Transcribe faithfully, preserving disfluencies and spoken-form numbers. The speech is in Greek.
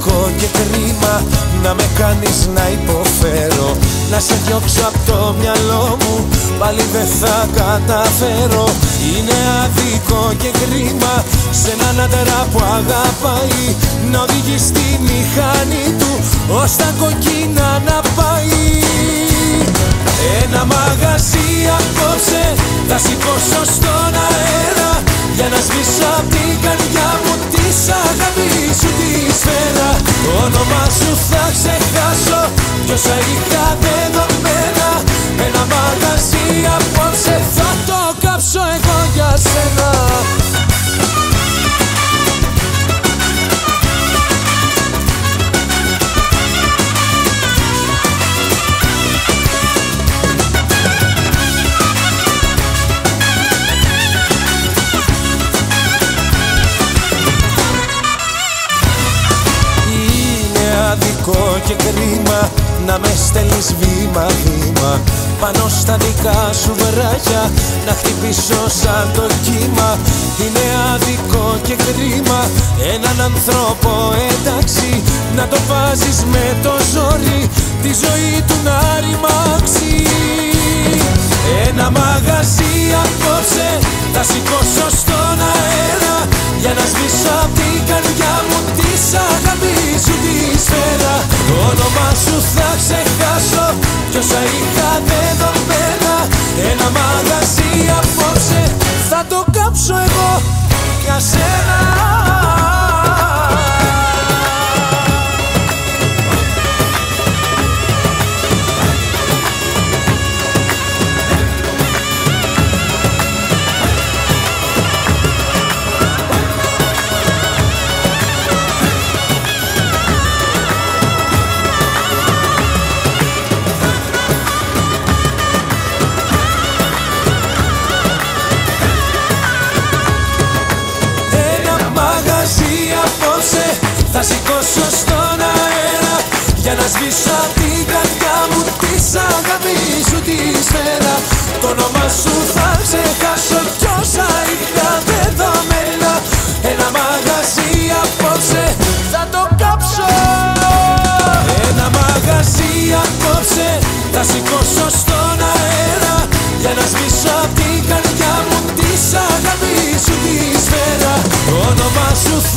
άδικο και κρίμα να με κάνεις να υποφέρω. Να σε διώξω απ' το μυαλό μου, πάλι δεν θα καταφέρω. Είναι άδικο και κρίμα σε έναν άντρα που αγαπάει να οδηγεί στη μηχανή του ως τα κοκκίνα να πάει. Ένα μαγαζί απόψε θα σηκώσω στον αέρα για να σβήσω απ' την καρδιά μου της αγάπης σου τη σφαίρα. Το όνομά σου θα ξεχάσω κι όσα είχα δεδομένα. Ένα μαγαζί απόψε θα το κάψω εγώ για σένα. Και κρίμα να με στέλνεις βήμα-βήμα πάνω στα δικά σου βράχια να χτυπήσω σαν το κύμα. Είναι άδικο και κρίμα έναν άνθρωπο εντάξει να το βάζεις με το ζόρι τη ζωή του να ρημάξει. Ένα μαγαζί απόψε θα σηκώσω στον αέρα για να σβήσω απ' την καρδιά μου της αγάπης σου τη σφαίρα. Το όνομά σου θα ξεχάσω κι όσα είχα δεδομένα. Ένα μαγαζί απόψε θα το κάψω εγώ για σένα. Θα σηκώσω στον αέρα για να σβήσω απ' την καρδιά μου της αγάπης σου τη σφαίρα. Το όνομα σου θα ξεχάσω κι όσα είχα δεδομένα. Ένα μαγαζί απόψε θα το κάψω. Ένα μαγαζί απόψε θα σηκώσω στον αέρα για να σβήσω απ' την καρδιά μου της αγάπης σου τη σφαίρα. Το όνομα σου